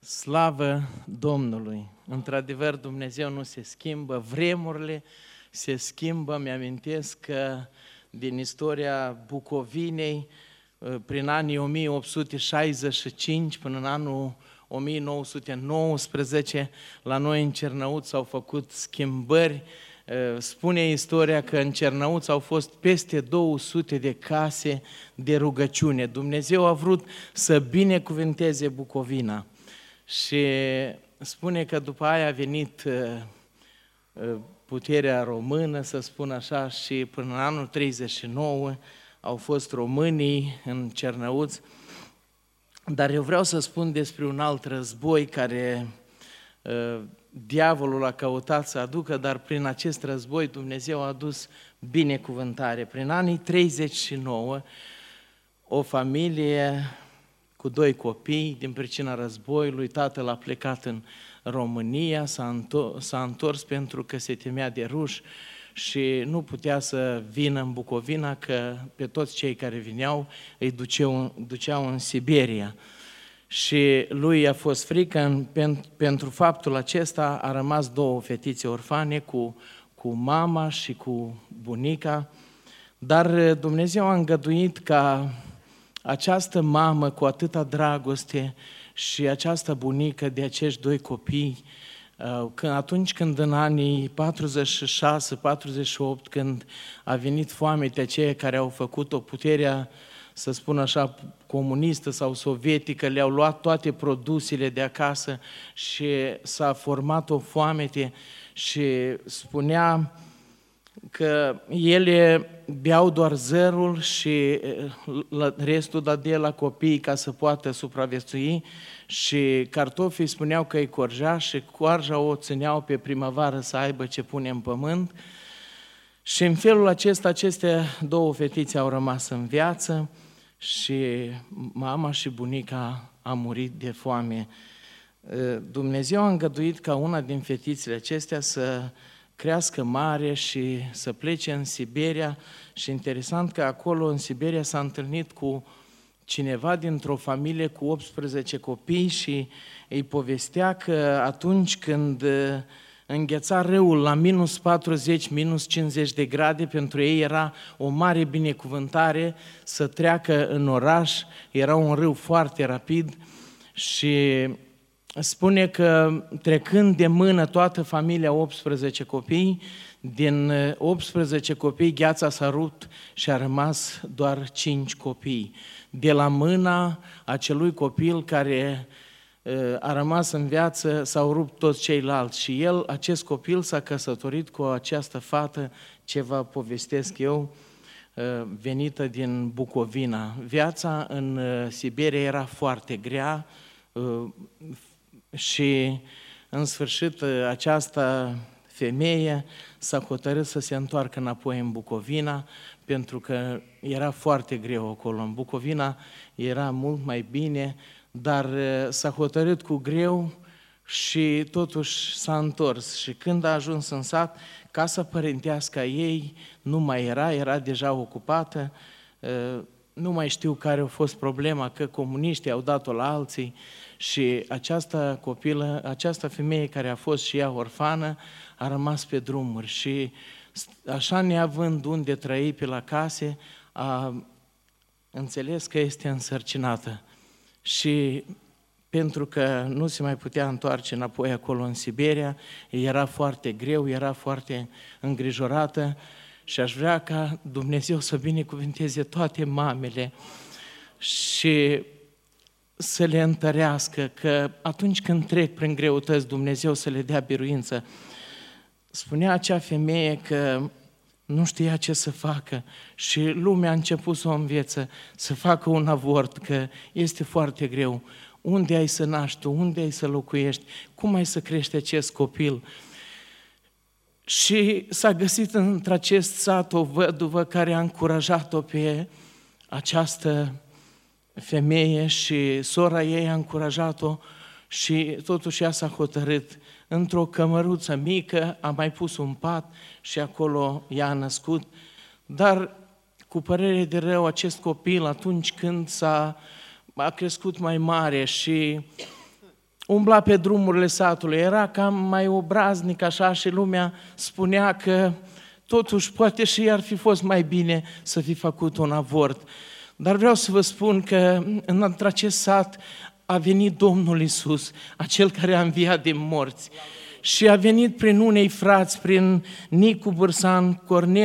Slavă Domnului! Într-adevăr, Dumnezeu nu se schimbă, vremurile se schimbă. Mi-amintesc că din istoria Bucovinei, prin anii 1865 până în anul 1919, la noi în Cernăuți s-au făcut schimbări. Spune istoria că în Cernăuți au fost peste 200 de case de rugăciune. Dumnezeu a vrut să binecuvânteze Bucovina. Și spune că după aia a venit puterea română, să spun așa, și până în anul 39 au fost românii în Cernăuți. Dar eu vreau să spun despre un alt război care diavolul a căutat să aducă, dar prin acest război Dumnezeu a adus binecuvântare. Prin anii 39, o familie cu 2 copii, din pricina războiului, tatăl a plecat în România, s-a întors pentru că se temea de ruși și nu putea să vină în Bucovina, că pe toți cei care vineau îi duceau în Siberia. Și lui a fost frică, pentru faptul acesta a rămas 2 fetițe orfane cu mama și cu bunica, dar Dumnezeu a îngăduit ca această mamă cu atâta dragoste și această bunică de acești 2 copii, atunci când în anii 46-48, când a venit foametea, aceia care au făcut-o, puterea, să spun așa, comunistă sau sovietică, le-au luat toate produsele de acasă și s-a format o foamete și spunea că ele beau doar zărul și restul dădea la copii ca să poată supraviețui și cartofii spuneau că îi corjea și coarja o țineau pe primăvară să aibă ce pune în pământ. Și în felul acesta, aceste 2 fetițe au rămas în viață și mama și bunica a murit de foame. Dumnezeu a îngăduit ca una din fetițele acestea să crească mare și să plece în Siberia și interesant că acolo în Siberia s-a întâlnit cu cineva dintr-o familie cu 18 copii și îi povestea că atunci când îngheța râul la minus 40, minus 50 de grade, pentru ei era o mare binecuvântare să treacă în oraș, era un râu foarte rapid și spune că trecând de mână toată familia 18 copii, din 18 copii gheața s-a rupt și a rămas doar 5 copii. De la mâna acelui copil care a rămas în viață s-au rupt toți ceilalți și el, acest copil, s-a căsătorit cu această fată, ce vă povestesc eu, venită din Bucovina. Viața în Siberia era foarte grea, și în sfârșit această femeie s-a hotărât să se întoarcă înapoi în Bucovina, pentru că era foarte greu acolo. În Bucovina era mult mai bine, dar s-a hotărât cu greu și totuși s-a întors. Și când a ajuns în sat, casa părintească a ei nu mai era deja ocupată. Nu mai știu care a fost problema, că comuniștii au dat-o la alții și această copilă, această femeie care a fost și ea orfană, a rămas pe drumuri și așa neavând unde trăi pe la case, a înțeles că este însărcinată și pentru că nu se mai putea întoarce înapoi acolo în Siberia, era foarte greu, era foarte îngrijorată și aș vrea ca Dumnezeu să binecuvânteze toate mamele și să le întărească, că atunci când trec prin greutăți, Dumnezeu să le dea biruință. Spunea acea femeie că nu știa ce să facă și lumea a început să o învețe să facă un avort, că este foarte greu. Unde ai să naști tu? Unde ai să locuiești? Cum ai să crești acest copil? Și s-a găsit într-acest sat o văduvă care a încurajat-o pe această femeie și sora ei a încurajat-o și totuși ea s-a hotărât. Într-o cămăruță mică a mai pus un pat și acolo ea a născut, dar cu părere de rău acest copil atunci când a crescut mai mare și umbla pe drumurile satului, era cam mai obraznic așa și lumea spunea că totuși poate și ar fi fost mai bine să fi făcut un avort. Dar vreau să vă spun că în acest sat a venit Domnul Iisus, acel care a înviat din morți. Și a venit prin unei frați, prin Nicu Bârsan,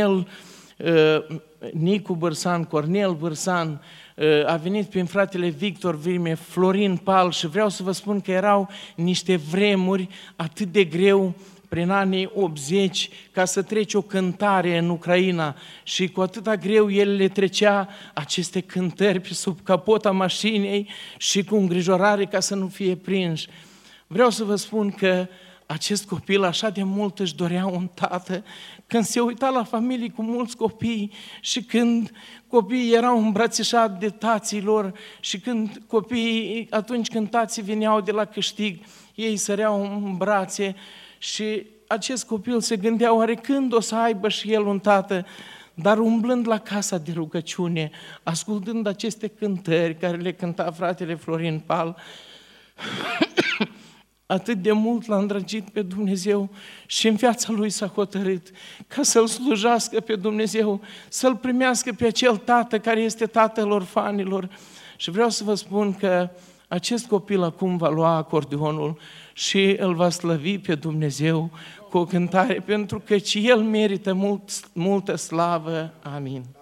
Cornel Bârsan, a venit prin fratele Victor Vrime, Florin Pal și vreau să vă spun că erau niște vremuri atât de greu prin anii 80 ca să treci o cântare în Ucraina și cu atâta greu el le trecea aceste cântări pe sub capota mașinii și cu îngrijorare ca să nu fie prinși. Vreau să vă spun că acest copil așa de mult își dorea un tată, când se uita la familii cu mulți copii și când copiii erau îmbrățișați de tații lor și când copiii, atunci când tații veneau de la câștig, ei săreau în brațe și acest copil se gândea oare când o să aibă și el un tată, dar umblând la casa de rugăciune, ascultând aceste cântări care le cânta fratele Florin Pal, atât de mult l-a îndrăgit pe Dumnezeu și în viața lui s-a hotărât ca să-L slujească pe Dumnezeu, să-L primească pe acel tată care este tatăl orfanilor. Și vreau să vă spun că acest copil acum va lua acordeonul și îl va slăvi pe Dumnezeu cu o cântare, pentru că și el merită multă slavă. Amin.